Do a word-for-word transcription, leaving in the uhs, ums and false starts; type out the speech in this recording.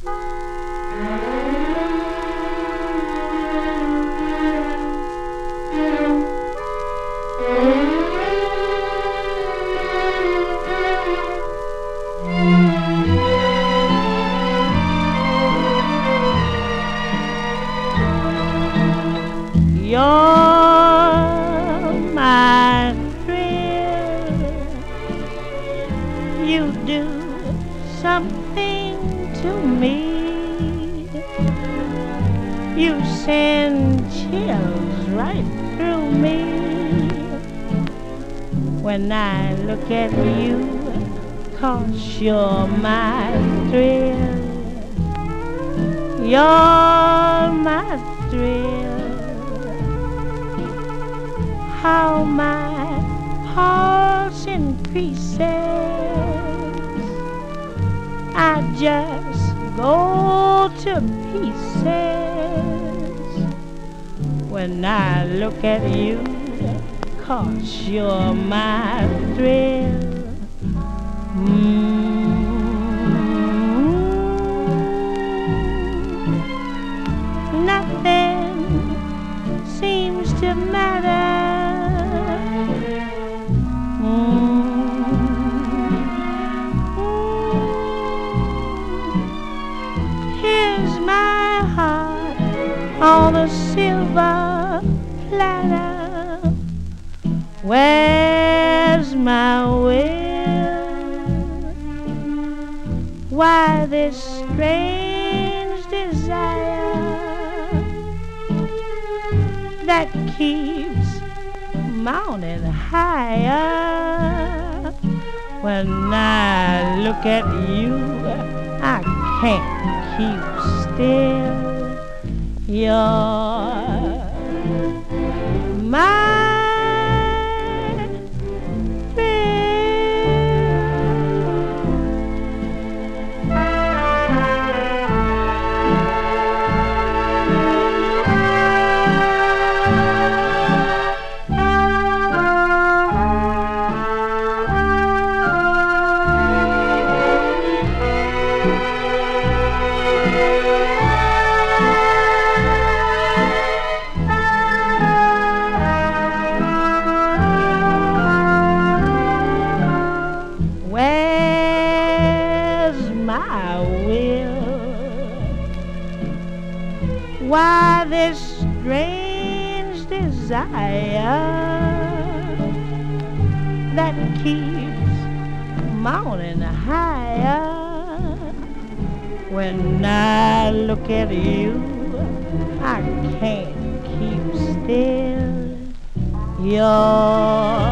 You're my thrill. You do something to me. You send chills right through me when I look at you, 'cause you're my thrill. You're my thrill. How my heart's in pieces, I just go to pieces when I look at you, 'cause you're my thrill. Mm-hmm. Nothing seems to matter. Here's my heart on a silver platter. Where's my will? Why this strange desire that keeps mounting higher? When I look at you, I can't keep still. You're my why this strange desire that keeps mounting higher? When I look at you, I can't keep still. You're